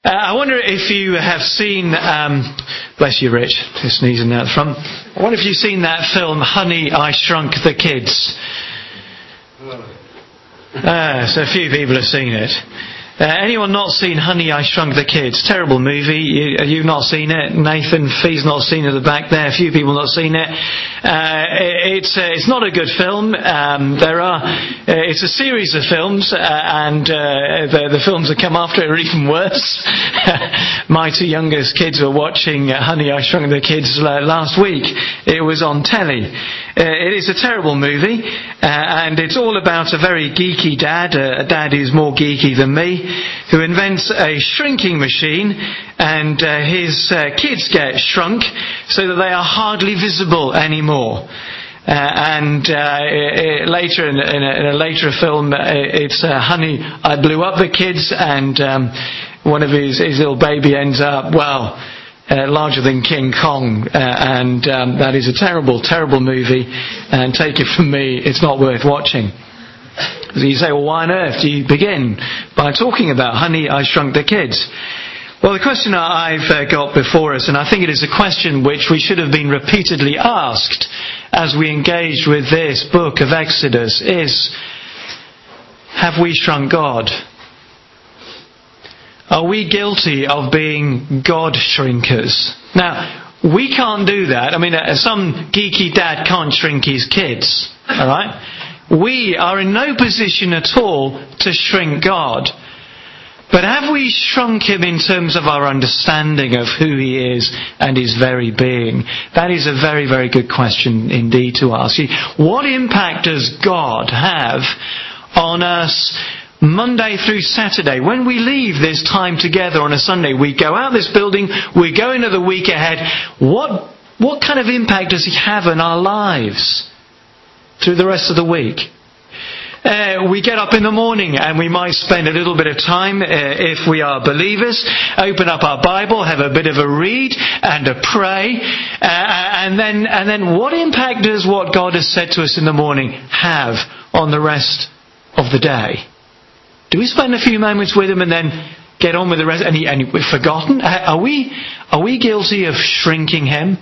I wonder if you have seen, bless you Rich, just sneezing out the front. I wonder if you've seen that film, Honey, I Shrunk the Kids. So a few people have seen it. Anyone not seen Honey, I Shrunk the Kids? Terrible movie. You've not seen it. Nathan Fee's not seen it at the back there. A few people not seen it. It's not a good film. It's a series of films, and the films that come after it are even worse. My two youngest kids were watching Honey, I Shrunk the Kids last week. It was on telly. It is a terrible movie, and it's all about a very geeky dad, a dad who's more geeky than me, who invents a shrinking machine, and his kids get shrunk so that they are hardly visible anymore. Later in a later film, it's Honey, I Blew Up the Kids, and one of his little baby ends up, larger than King Kong, and that is a terrible, terrible movie, and take it from me, it's not worth watching. So you say, well, why on earth do you begin by talking about Honey, I Shrunk the Kids? Well, the question I've got before us, and I think it is a question which we should have been repeatedly asked as we engaged with this book of Exodus, is, have we shrunk God? Are we guilty of being God shrinkers? Now, we can't do that. I mean, some geeky dad can't shrink his kids, all right? We are in no position at all to shrink God. But have we shrunk him in terms of our understanding of who he is and his very being? That is a very, very good question indeed to ask. What impact does God have on us Monday through Saturday? When we leave this time together on a Sunday, we go out this building, we go into the week ahead. What kind of impact does he have on our lives through the rest of the week? We get up in the morning and we might spend a little bit of time, if we are believers, open up our Bible, have a bit of a read and a pray, and then what impact does what God has said to us in the morning have on the rest of the day? Do we spend a few moments with him and then get on with the rest, and we've forgotten? Are we guilty of shrinking him?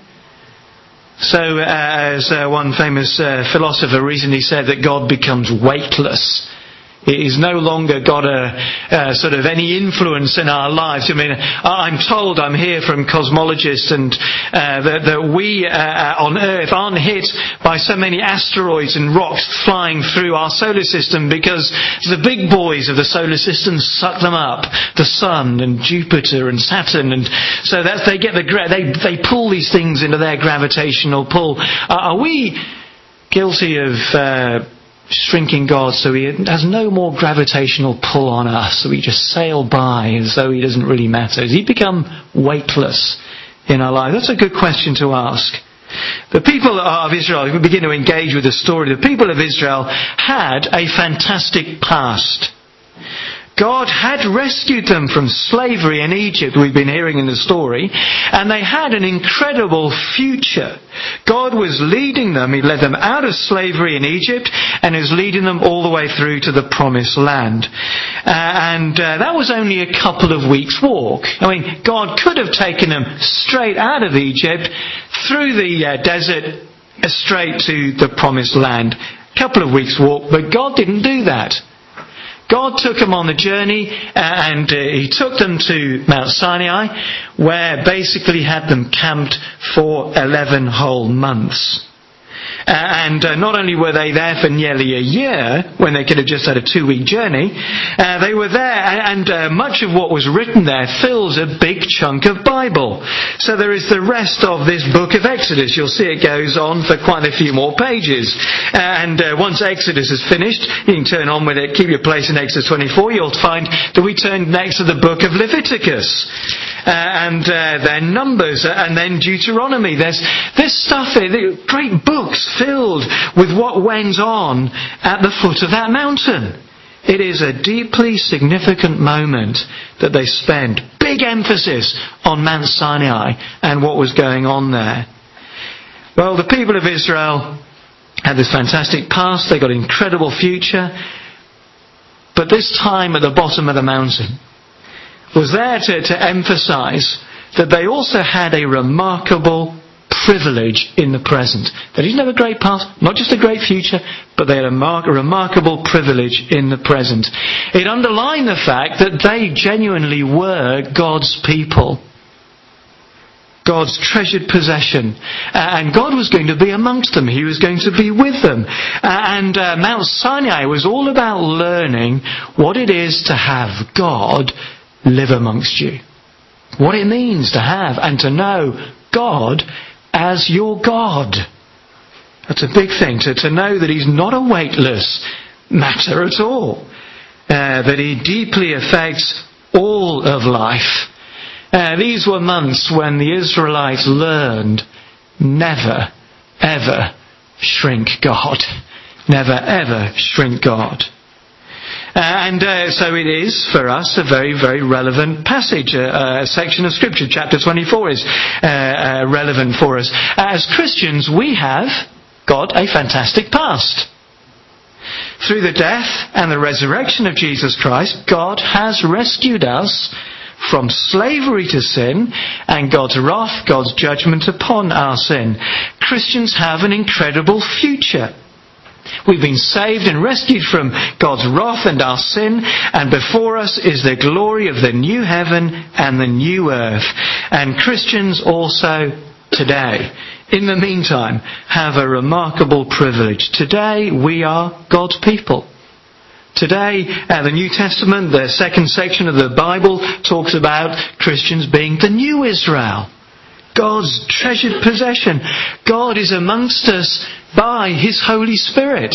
So, as one famous philosopher recently said, that God becomes weightless. He's no longer got sort of any influence in our lives. I mean, I'm told, I'm here from cosmologists, and that we on Earth aren't hit by so many asteroids and rocks flying through our solar system because the big boys of the solar system suck them up. The Sun and Jupiter and Saturn, and so that they pull these things into their gravitational pull. Are we guilty of shrinking God so he has no more gravitational pull on us, so we just sail by as though he doesn't really matter? Has he become weightless in our lives? That's a good question to ask. The people of Israel, if we begin to engage with the story, the people of Israel had a fantastic past. God had rescued them from slavery in Egypt, we've been hearing in the story, and they had an incredible future. God was leading them. He led them out of slavery in Egypt and is leading them all the way through to the promised land. That was only a couple of weeks' walk. I mean, God could have taken them straight out of Egypt, through the desert, straight to the promised land. A couple of weeks' walk, but God didn't do that. God took them on the journey, and he took them to Mount Sinai, where basically had them camped for 11 whole months. Not only were they there for nearly a year, when they could have just had a 2-week journey, they were there, and much of what was written there fills a big chunk of Bible. So there is the rest of this book of Exodus. You'll see it goes on for quite a few more pages. Once Exodus is finished, you can turn on with it, keep your place in Exodus 24, you'll find that we turn next to the book of Leviticus. Then Numbers, and then Deuteronomy. There's stuff, great books filled with what went on at the foot of that mountain. It is a deeply significant moment that they spend. Big emphasis on Mount Sinai and what was going on there. Well, the people of Israel had this fantastic past. They got an incredible future. But this time at the bottom of the mountain, was there to emphasize that they also had a remarkable privilege in the present. They didn't have a great past, not just a great future, but they had a remarkable privilege in the present. It underlined the fact that they genuinely were God's people, God's treasured possession. And God was going to be amongst them. He was going to be with them. And Mount Sinai was all about learning what it is to have God live amongst you. What it means to have and to know God as your God. That's a big thing, to know that He's not a weightless matter at all. That He deeply affects all of life. These were months when the Israelites learned never, ever shrink God. Never, ever shrink God. So it is, for us, a very, very relevant passage. A section of Scripture, chapter 24, is relevant for us. As Christians, we have got a fantastic past. Through the death and the resurrection of Jesus Christ, God has rescued us from slavery to sin and God's wrath, God's judgment upon our sin. Christians have an incredible future. We've been saved and rescued from God's wrath and our sin, and before us is the glory of the new heaven and the new earth. And Christians also today, in the meantime, have a remarkable privilege. Today we are God's people. Today, the New Testament, the second section of the Bible, talks about Christians being the new Israel. God's treasured possession. God is amongst us by His Holy Spirit.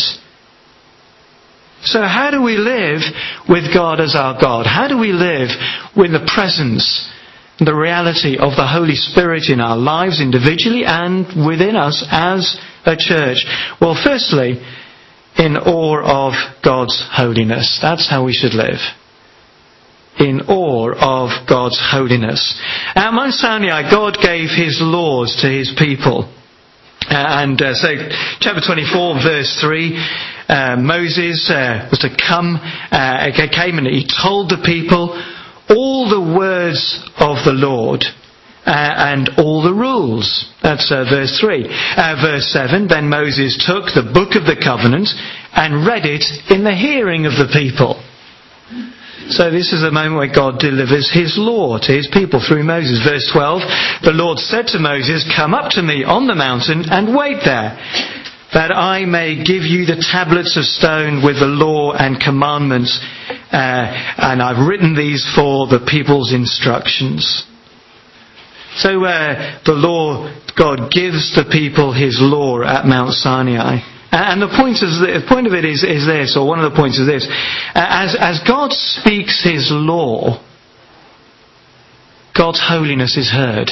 So how do we live with God as our God? How do we live with the presence, the reality of the Holy Spirit in our lives individually and within us as a church? Well, firstly, in awe of God's holiness. That's how we should live. In awe of God's holiness. At Mount Sinai, God gave His laws to His people. So, chapter 24, verse 3, Moses was to come, came and he told the people all the words of the Lord and all the rules. That's verse 3. Verse 7, then Moses took the book of the covenant and read it in the hearing of the people. So this is the moment where God delivers His law to His people through Moses. Verse 12, the Lord said to Moses, come up to me on the mountain and wait there, that I may give you the tablets of stone with the law and commandments, and I've written these for the people's instructions. So the law, God gives the people His law at Mount Sinai. And the point of it is this, or one of the points is this. As God speaks His law, God's holiness is heard.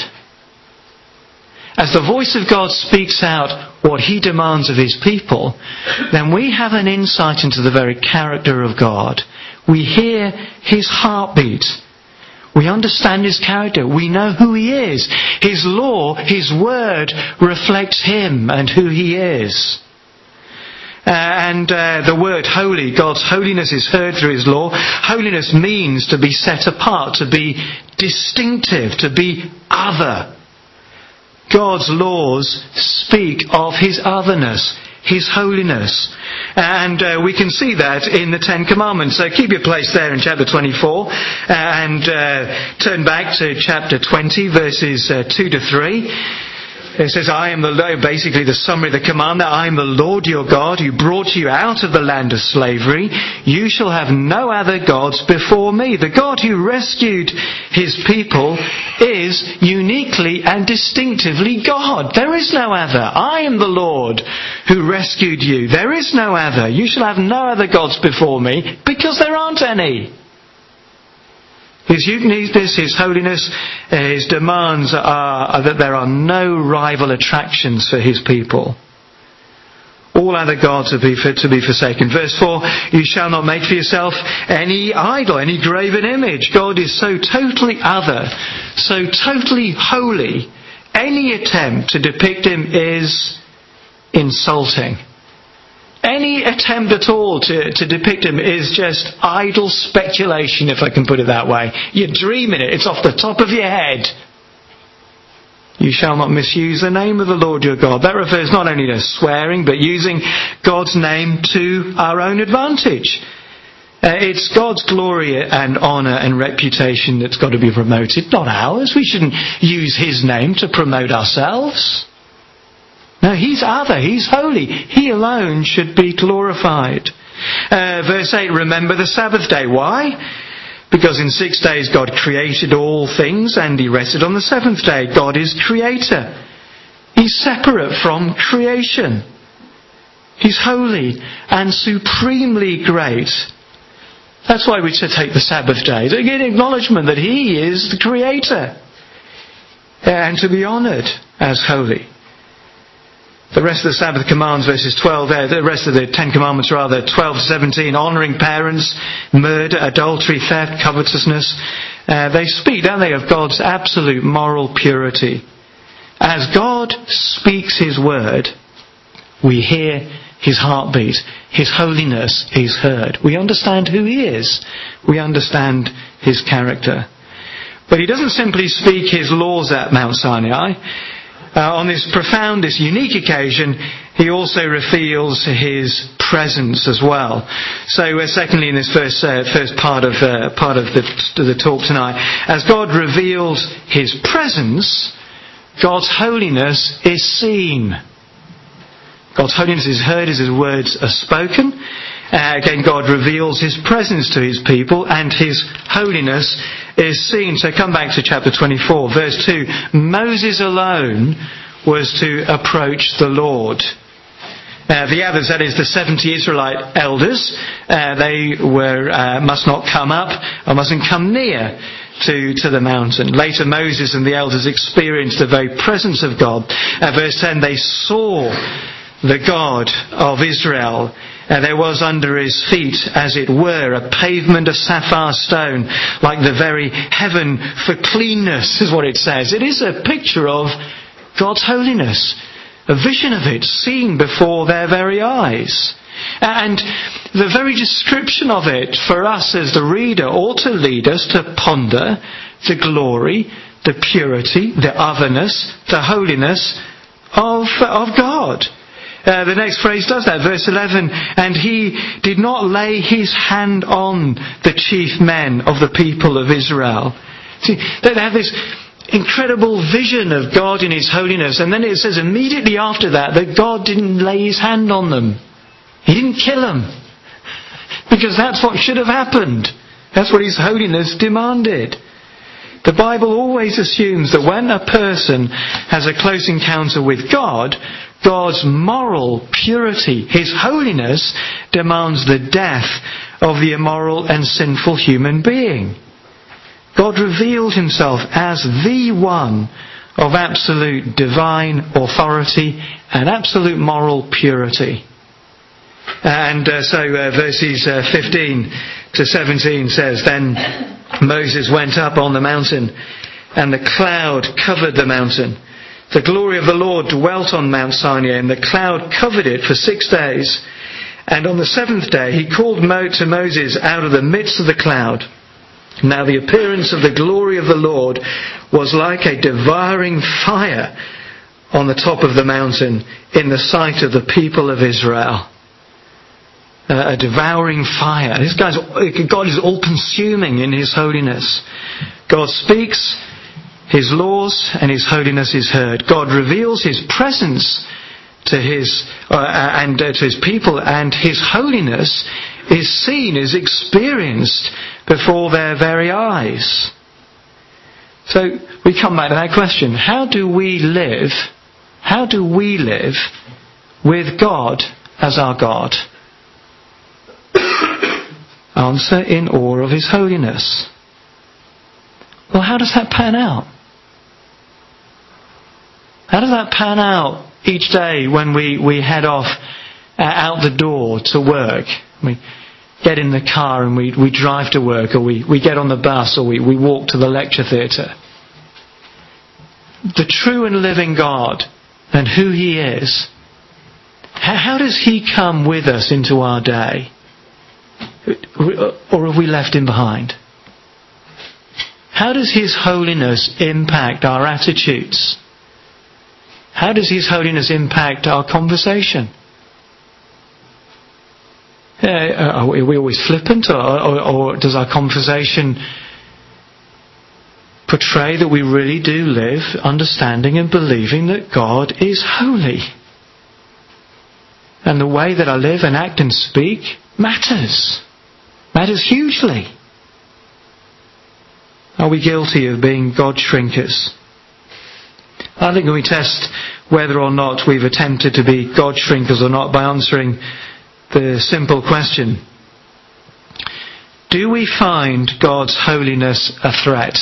As the voice of God speaks out what He demands of His people, then we have an insight into the very character of God. We hear His heartbeat. We understand His character. We know who He is. His law, His word, reflects Him and who He is. The word holy, God's holiness is heard through His law. Holiness means to be set apart, to be distinctive, to be other. God's laws speak of His otherness, His holiness. And we can see that in the Ten Commandments. So keep your place there in chapter 24 and turn back to chapter 20, verses 2 to 3. It says, I am basically the summary of the command, that I am the Lord your God who brought you out of the land of slavery. You shall have no other gods before me. The God who rescued His people is uniquely and distinctively God. There is no other. I am the Lord who rescued you. There is no other. You shall have no other gods before me, because there aren't any. His uniqueness, His holiness, His demands are that there are no rival attractions for His people. All other gods are to be forsaken. Verse 4, you shall not make for yourself any idol, any graven image. God is so totally other, so totally holy. Any attempt to depict Him is insulting. Any attempt at all to depict him is just idle speculation, if I can put it that way. You're dreaming it. It's off the top of your head. You shall not misuse the name of the Lord your God. That refers not only to swearing, but using God's name to our own advantage. It's God's glory and honour and reputation that's got to be promoted, not ours. We shouldn't use his name to promote ourselves. No, he's other, he's holy. He alone should be glorified. Verse 8, remember the Sabbath day. Why? Because in 6 days God created all things and he rested on the seventh day. God is creator. He's separate from creation. He's holy and supremely great. That's why we should take the Sabbath day, to get acknowledgement that he is the creator and to be honoured as holy. The rest of the Sabbath commands, verses 12 there, the rest of the 10 commandments rather, 12 to 17, honouring parents, murder, adultery, theft, covetousness. They speak, don't they, of God's absolute moral purity. As God speaks his word, we hear his heartbeat. His holiness is heard. We understand who he is. We understand his character. But he doesn't simply speak his laws at Mount Sinai. On this profound, this unique occasion, he also reveals his presence as well. So, secondly, in this first part of the talk tonight, as God reveals his presence, God's holiness is seen. God's holiness is heard as his words are spoken. Again, God reveals his presence to his people and his holiness is seen. So come back to chapter 24, verse 2. Moses alone was to approach the Lord. The others, that is the 70 Israelite elders, they must not come up or mustn't come near to the mountain. Later Moses and the elders experienced the very presence of God. Verse 10, they saw the God of Israel. There was under his feet, as it were, a pavement of sapphire stone, like the very heaven for cleanness, is what it says. It is a picture of God's holiness, a vision of it seen before their very eyes. And the very description of it for us as the reader ought to lead us to ponder the glory, the purity, the otherness, the holiness of God. The next phrase does that, verse 11, and he did not lay his hand on the chief men of the people of Israel. See, they have this incredible vision of God in his holiness, and then it says immediately after that God didn't lay his hand on them. He didn't kill them. Because that's what should have happened. That's what his holiness demanded. The Bible always assumes that when a person has a close encounter with God, God's moral purity, his holiness, demands the death of the immoral and sinful human being. God revealed himself as the one of absolute divine authority and absolute moral purity. And so verses 15 to 17 says, then Moses went up on the mountain, and the cloud covered the mountain. The glory of the Lord dwelt on Mount Sinai, and the cloud covered it for 6 days. And on the seventh day he called to Moses out of the midst of the cloud. Now the appearance of the glory of the Lord was like a devouring fire on the top of the mountain in the sight of the people of Israel. A devouring fire. God is all-consuming in his holiness. God speaks, his laws and his holiness is heard. God reveals his presence to his people, and his holiness is seen, is experienced before their very eyes. So we come back to that question: how do we live? How do we live with God as our God? Answer: in awe of his holiness. Well, how does that pan out? How does that pan out each day when we head off out the door to work? We get in the car and we drive to work, or we get on the bus, or we walk to the lecture theatre. The true and living God and who he is How does he come with us into our day? Or have we left him behind? How does his holiness impact our attitudes? How does his holiness impact our conversation? Are we always flippant, or does our conversation portray that we really do live understanding and believing that God is holy? And the way that I live and act and speak matters. Matters hugely. Are we guilty of being God shrinkers? I think we test whether or not we've attempted to be God shrinkers or not by answering the simple question: do we find God's holiness a threat?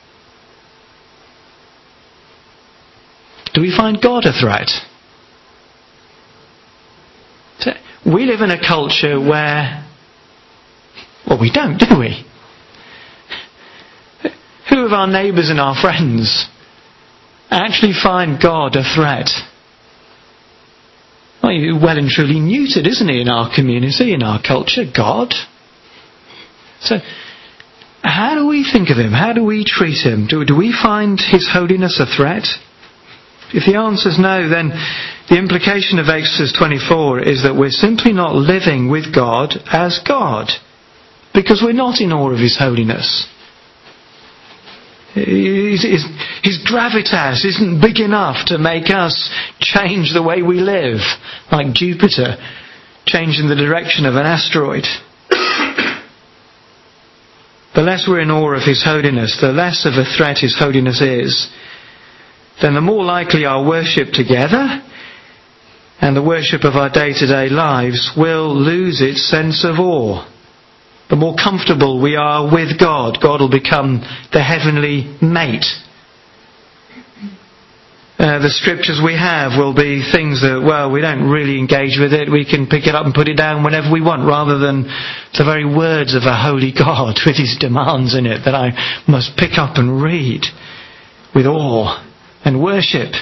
Do we find God a threat? We live in a culture where, well, we don't, do we? Who of our neighbours and our friends actually find God a threat? Well and truly neutered, isn't he, in our community, in our culture, God? So, how do we think of him? How do we treat him? Do we find his holiness a threat? If the answer is no, then the implication of Exodus 24 is that we're simply not living with God as God, because we're not in awe of his holiness. His gravitas isn't big enough to make us change the way we live, like Jupiter changing the direction of an asteroid. The less we're in awe of his holiness, the less of a threat his holiness is, then the more likely our worship together and the worship of our day-to-day lives will lose its sense of awe. The more comfortable we are with God, God will become the heavenly mate. The scriptures we have will be things that, well, we don't really engage with it. We can pick it up and put it down whenever we want, rather than the very words of a holy God with his demands in it that I must pick up and read with awe and worship.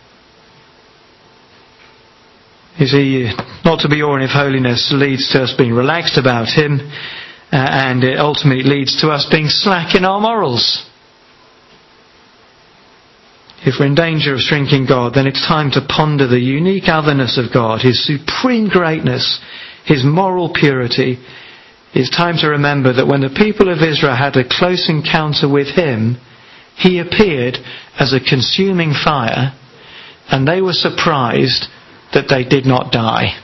You see, not to be awe of holiness leads to us being relaxed about him, and it ultimately leads to us being slack in our morals. If we're in danger of shrinking God, then it's time to ponder the unique otherness of God, his supreme greatness, his moral purity. It's time to remember that when the people of Israel had a close encounter with him, he appeared as a consuming fire, and they were surprised that they did not die.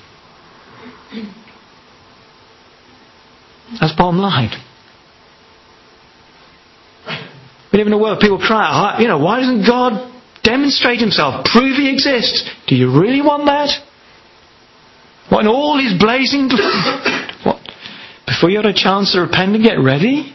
That's bottom line. We live in a world people cry, why doesn't God demonstrate himself? Prove he exists. Do you really want that? What, in all his blazing what? Before you had a chance to repent and get ready?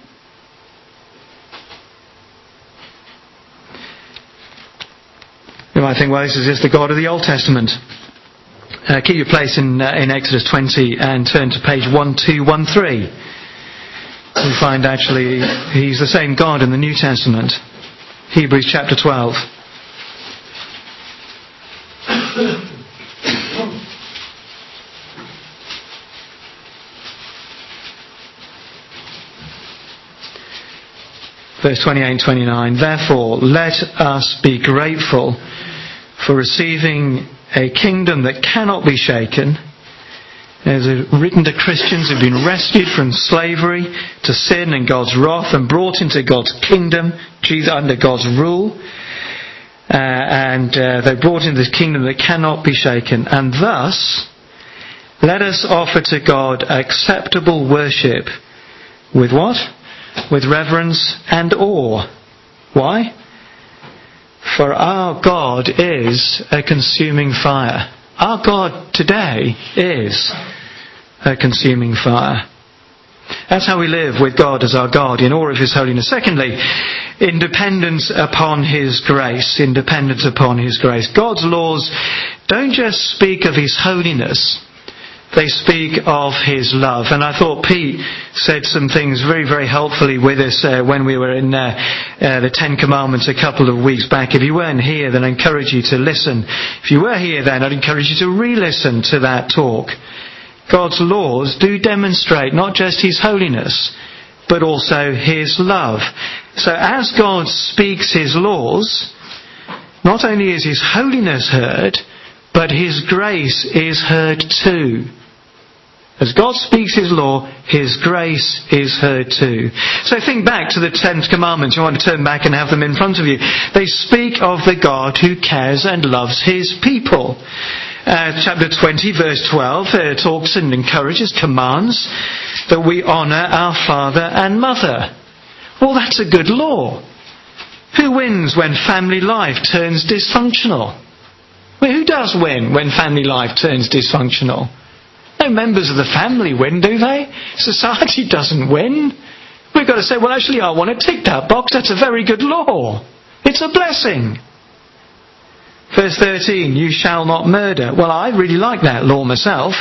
You might think, well, this is just the God of the Old Testament. Keep your place in Exodus 20 and turn to page 1213. We find actually he's the same God in the New Testament. Hebrews chapter 12. Verse 28 and 29. Therefore, let us be grateful for receiving a kingdom that cannot be shaken. As written to Christians who've been rescued from slavery to sin and God's wrath and brought into God's kingdom, Jesus under God's rule. And they're brought into this kingdom that cannot be shaken. And thus, let us offer to God acceptable worship with what? With reverence and awe. Why? For our God is a consuming fire. Our God today is a consuming fire. That's how we live with God as our God, in awe of his holiness. Secondly, independence upon his grace. Independence upon his grace. God's laws don't just speak of his holiness, They speak of his love. And I thought Pete said some things very, very helpfully with us when we were in the Ten Commandments a couple of weeks back. If you weren't here, then I encourage you to listen. If you were here then, I'd encourage you to re-listen to that talk. God's laws do demonstrate not just his holiness, but also his love. So as God speaks his laws, not only is his holiness heard, but his grace is heard too. As God speaks his law, his grace is heard too. So think back to the 10 Commandments. You want to turn back and have them in front of you. They speak of the God who cares and loves his people. Chapter 20, verse 12, talks and encourages, commands that we honour our father and mother. Well, that's a good law. Who wins when family life turns dysfunctional? Well, who does win when family life turns dysfunctional? No members of the family win, do they? Society doesn't win. We've got to say, well, actually, I want to tick that box. That's a very good law. It's a blessing. Verse 13, you shall not murder. Well, I really like that law myself.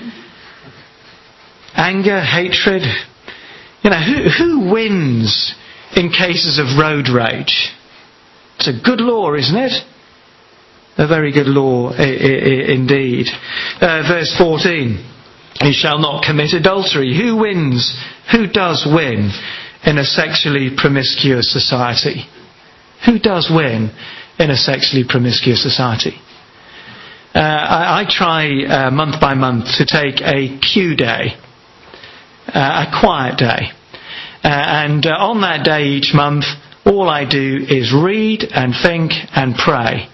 Anger, hatred. You know, who wins in cases of road rage? It's a good law, isn't it? A very good law indeed. Verse 14, you shall not commit adultery. Who wins? Who does win in a sexually promiscuous society? Who does win in a sexually promiscuous society? I try month by month to take a Q day, a quiet day. And on that day each month, all I do is read and think and pray.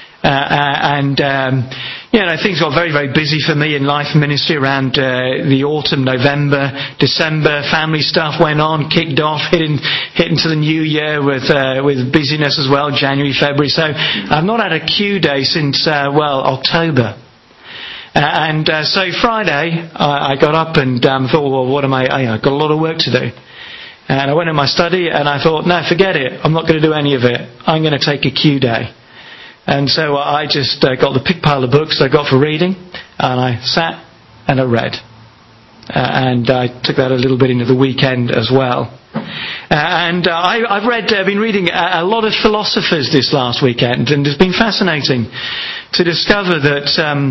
Things got very, very busy for me in life and ministry around the autumn, November, December. Family stuff went on, kicked off, hit into the new year with busyness as well, January, February. So I've not had a Q day since, October. So Friday, I got up and thought, well, I've got a lot of work to do. And I went in my study and I thought, no, forget it. I'm not going to do any of it. I'm going to take a Q day. And so I just got the big pile of books I got for reading, and I sat and I read. And I took that a little bit into the weekend as well. I've been reading a lot of philosophers this last weekend, and it's been fascinating to discover that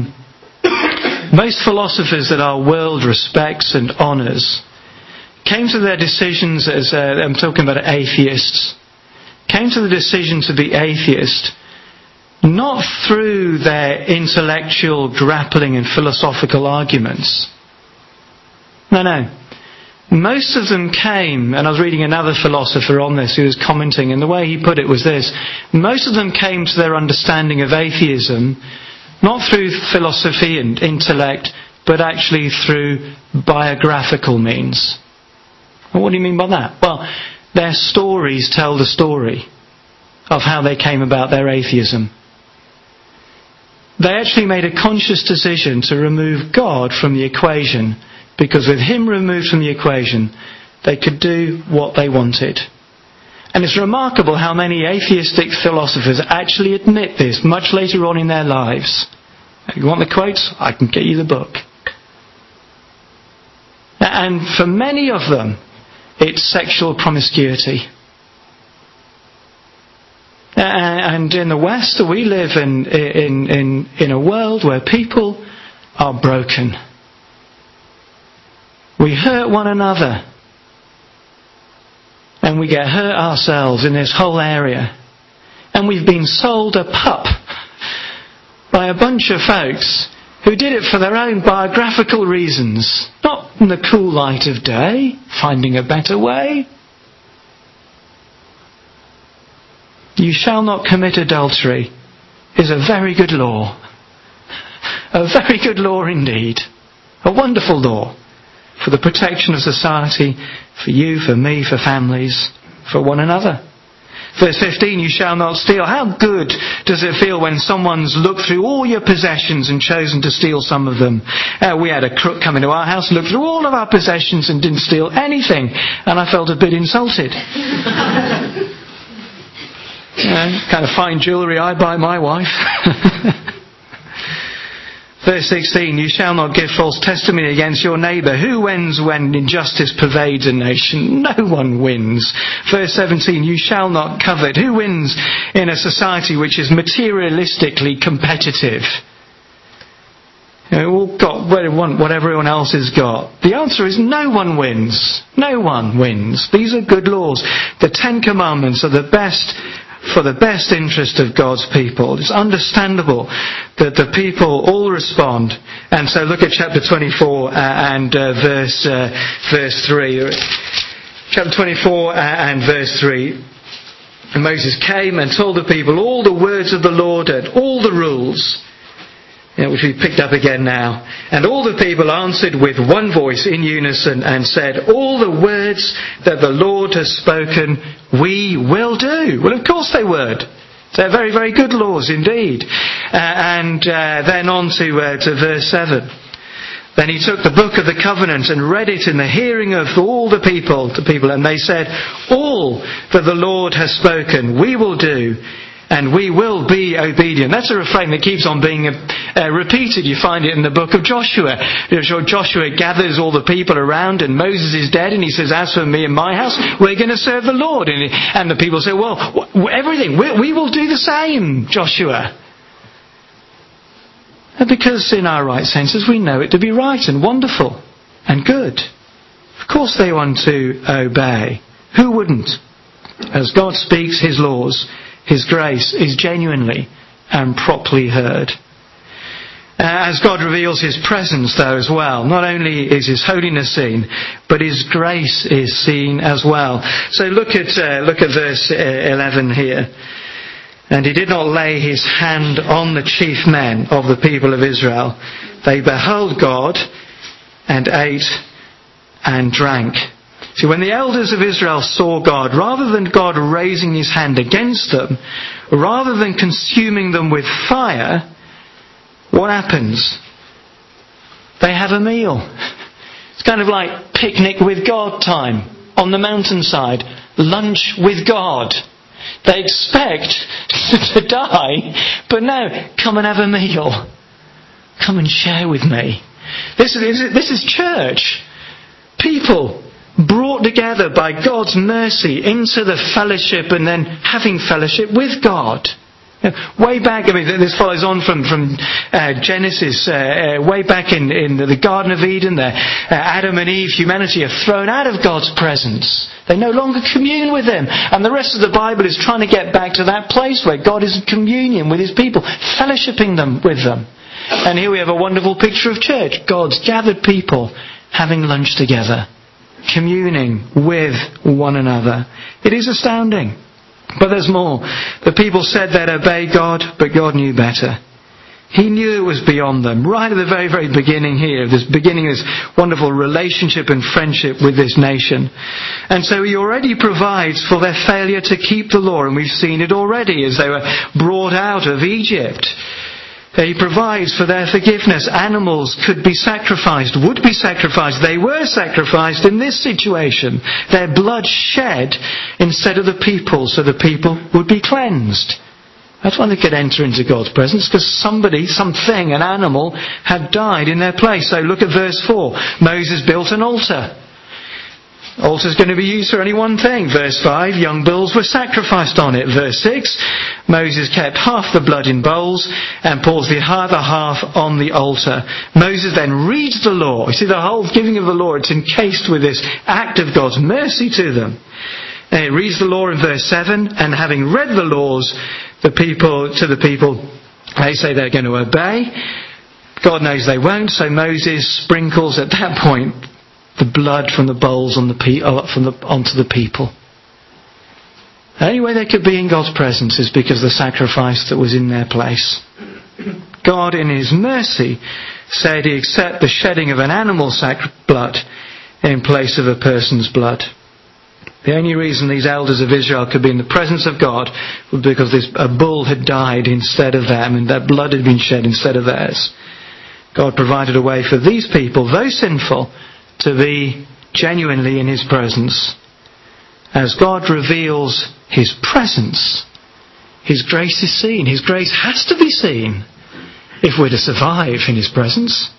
most philosophers that our world respects and honours came to their decisions as, I'm talking about atheists, came to the decision to be atheist not through their intellectual grappling and philosophical arguments. No. Most of them came, and I was reading another philosopher on this who was commenting, and the way he put it was this: most of them came to their understanding of atheism not through philosophy and intellect, but actually through biographical means. Well, what do you mean by that? Well, their stories tell the story of how they came about their atheism. They actually made a conscious decision to remove God from the equation, because with him removed from the equation, they could do what they wanted. And it's remarkable how many atheistic philosophers actually admit this much later on in their lives. You want the quotes? I can get you the book. And for many of them, it's sexual promiscuity. And in the West, we live in a world where people are broken. We hurt one another. And we get hurt ourselves in this whole area. And we've been sold a pup by a bunch of folks who did it for their own biographical reasons. Not in the cool light of day, finding a better way. You shall not commit adultery is a very good law. A very good law indeed. A wonderful law for the protection of society, for you, for me, for families, for one another. Verse 15, you shall not steal. How good does it feel when someone's looked through all your possessions and chosen to steal some of them? We had a crook come into our house, looked through all of our possessions and didn't steal anything. And I felt a bit insulted. Kind of fine jewellery I buy my wife. Verse 16, you shall not give false testimony against your neighbour. Who wins when injustice pervades a nation? No one wins. Verse 17, you shall not covet. Who wins in a society which is materialistically competitive? We've all got what everyone else has got. The answer is no one wins. No one wins. These are good laws. The Ten Commandments are the best for the best interest of God's people. It's understandable that the people all respond. And so look at chapter 24 and verse 3. Chapter 24 and verse 3. And Moses came and told the people all the words of the Lord and all the rules, which we picked up again now. And all the people answered with one voice in unison and said, all the words that the Lord has spoken, we will do. Well, of course they would. They're very, very good laws indeed. Then on to verse 7. Then he took the book of the covenant and read it in the hearing of all the people, and they said, all that the Lord has spoken, we will do. And we will be obedient. That's a refrain that keeps on being repeated. You find it in the book of Joshua. Joshua gathers all the people around and Moses is dead and he says, as for me and my house, we're going to serve the Lord. And the people say, well, everything, we will do the same, Joshua. And because in our right senses we know it to be right and wonderful and good. Of course they want to obey. Who wouldn't? As God speaks his laws, his grace is genuinely and properly heard. As God reveals his presence though as well, not only is his holiness seen, but his grace is seen as well. So look at verse 11 here. And he did not lay his hand on the chief men of the people of Israel. They beheld God and ate and drank. See, when the elders of Israel saw God, rather than God raising his hand against them, rather than consuming them with fire, what happens? They have a meal. It's kind of like picnic with God time on the mountainside. Lunch with God. They expect to die, but no, come and have a meal. Come and share with me. This is church. People brought together by God's mercy into the fellowship and then having fellowship with God. Way back, this follows on from Genesis, way back in the Garden of Eden there, Adam and Eve, humanity are thrown out of God's presence. They no longer commune with him. And the rest of the Bible is trying to get back to that place where God is in communion with his people, fellowshipping them with them. And here we have a wonderful picture of church. God's gathered people having lunch together, communing with one another. It is astounding. But there's more. The people said they'd obey God, but God knew better. He knew it was beyond them. Right at the very, very beginning here, this wonderful relationship and friendship with this nation. And so he already provides for their failure to keep the law. And we've seen it already as they were brought out of Egypt. He provides for their forgiveness. Animals could be sacrificed, would be sacrificed. They were sacrificed in this situation. Their blood shed instead of the people, so the people would be cleansed. That's why they could enter into God's presence, because somebody, something, an animal had died in their place. So look at verse 4. Moses built an altar. Altar's going to be used for only one thing. Verse 5, young bulls were sacrificed on it. Verse 6, Moses kept half the blood in bowls and pours the other half on the altar. Moses then reads the law. You see, the whole giving of the law, it's encased with this act of God's mercy to them. And he reads the law in verse 7, and having read the laws to the people, they say they're going to obey. God knows they won't, so Moses sprinkles at that point the blood from the bowls onto the people. The only way they could be in God's presence is because of the sacrifice that was in their place. God, in his mercy, said he accept the shedding of an animal's blood in place of a person's blood. The only reason these elders of Israel could be in the presence of God was because a bull had died instead of them, and their blood had been shed instead of theirs. God provided a way for these people, though sinful, to be genuinely in his presence. As God reveals his presence, his grace is seen. His grace has to be seen. if we're to survive in his presence.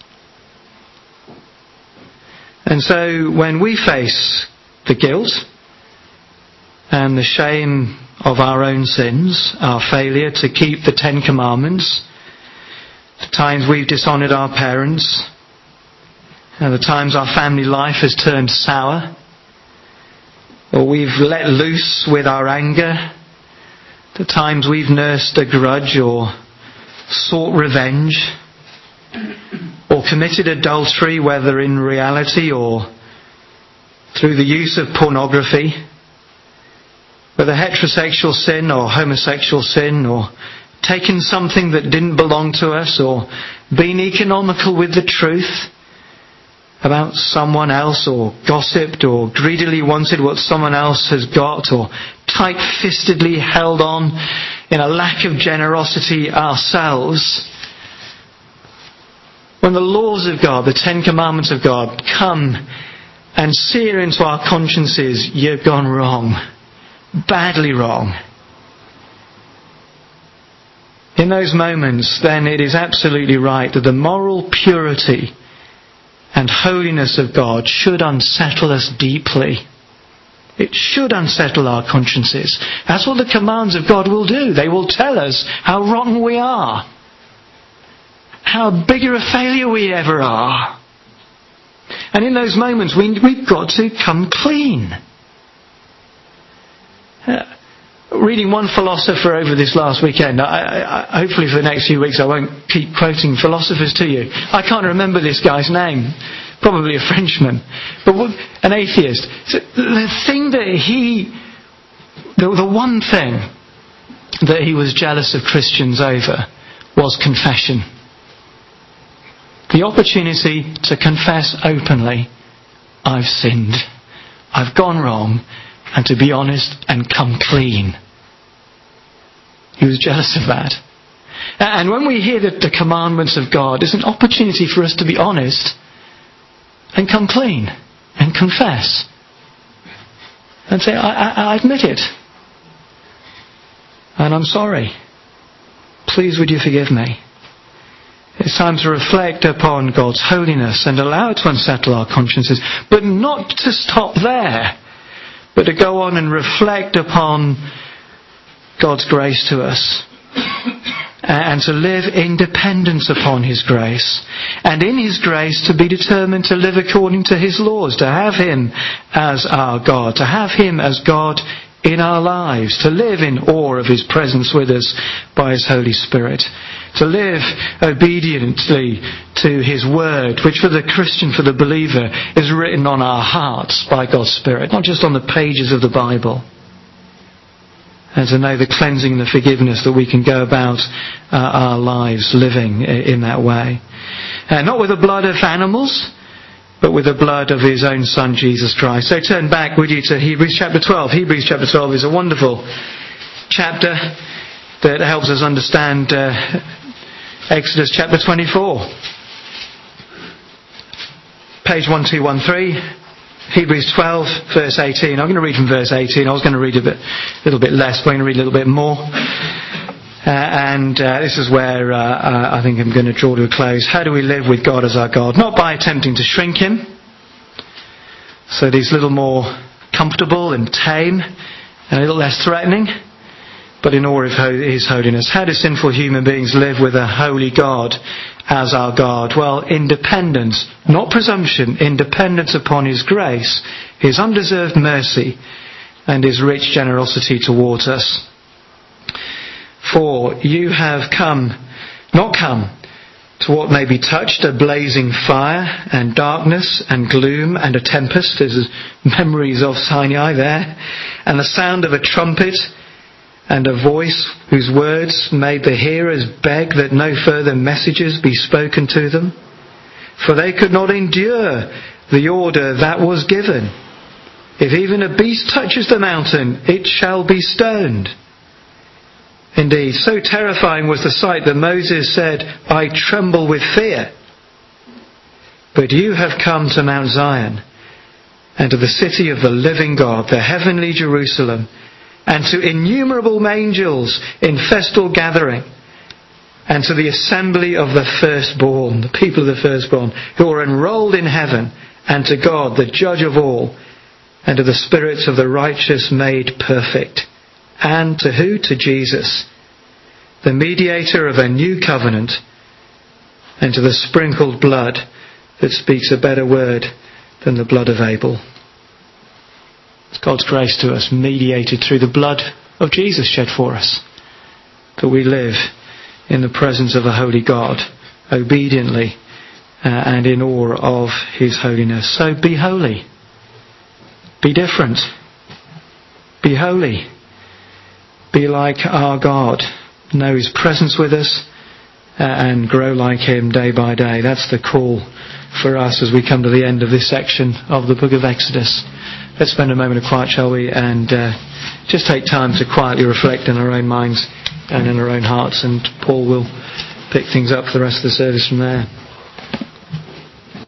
And so when we face the guilt and the shame of our own sins, our failure to keep the 10 Commandments, the times we've dishonoured our parents, and the times our family life has turned sour, or we've let loose with our anger, the times we've nursed a grudge or sought revenge, or committed adultery, whether in reality or through the use of pornography, whether heterosexual sin or homosexual sin, or taken something that didn't belong to us, or been economical with the truth about someone else, or gossiped, or greedily wanted what someone else has got, or tight-fistedly held on in a lack of generosity ourselves. When the laws of God, the 10 Commandments of God, come and sear into our consciences, you've gone wrong, badly wrong. In those moments, then it is absolutely right that the moral purity and holiness of God should unsettle us deeply. It should unsettle our consciences. That's what the commands of God will do. They will tell us how rotten we are, how big a failure we ever are. And in those moments, we've got to come clean. Reading one philosopher over this last weekend, hopefully for the next few weeks I won't keep quoting philosophers to you. I can't remember this guy's name. Probably a Frenchman. But an atheist. So the one thing that he was jealous of Christians over was confession. The opportunity to confess openly, I've sinned, I've gone wrong, and to be honest and come clean. He was jealous of that. And when we hear the commandments of God, it's an opportunity for us to be honest and come clean and confess. And say, I admit it. And I'm sorry. Please would you forgive me? It's time to reflect upon God's holiness and allow it to unsettle our consciences. But not to stop there, but to go on and reflect upon God's grace to us. And to live in dependence upon His grace. And in His grace to be determined to live according to His laws. To have Him as our God. To have Him as God in our lives. To live in awe of His presence with us by His Holy Spirit. To live obediently to His word, which for the Christian, for the believer, is written on our hearts by God's Spirit. Not just on the pages of the Bible. And to know the cleansing and the forgiveness that we can go about our lives living in that way. Not with the blood of animals, but with the blood of His own Son, Jesus Christ. So turn back, would you, to Hebrews chapter 12. Hebrews chapter 12 is a wonderful chapter that helps us understand Exodus chapter 24. Page 1213. Hebrews 12, verse 18. I'm going to read from verse 18. I was going to read a little bit less, but I'm going to read a little bit more. This is where I think I'm going to draw to a close. How do we live with God as our God? Not by attempting to shrink Him, so that He's a little more comfortable and tame and a little less threatening, but in awe of His holiness. How do sinful human beings live with a holy God as our God? Well, in dependence, not presumption, in dependence upon His grace, His undeserved mercy, and His rich generosity towards us. For you have not come to what may be touched, a blazing fire and darkness and gloom and a tempest. There's memories of Sinai there. And the sound of a trumpet and a voice whose words made the hearers beg that no further messages be spoken to them. For they could not endure the order that was given. If even a beast touches the mountain, it shall be stoned. Indeed, so terrifying was the sight that Moses said, I tremble with fear. But you have come to Mount Zion, and to the city of the living God, the heavenly Jerusalem, and to innumerable angels in festal gathering, and to the assembly of the firstborn, the people of the firstborn, who are enrolled in heaven, and to God, the judge of all, and to the spirits of the righteous made perfect. And to who? To Jesus, the mediator of a new covenant, and to the sprinkled blood that speaks a better word than the blood of Abel. It's God's grace to us, mediated through the blood of Jesus shed for us, that we live in the presence of a holy God, obediently and in awe of his holiness. So be holy. Be different. Be holy. Be like our God. Know his presence with us and grow like him day by day. That's the call for us as we come to the end of this section of the book of Exodus. Let's spend a moment of quiet, shall we? And just take time to quietly reflect in our own minds and in our own hearts. And Paul will pick things up for the rest of the service from there.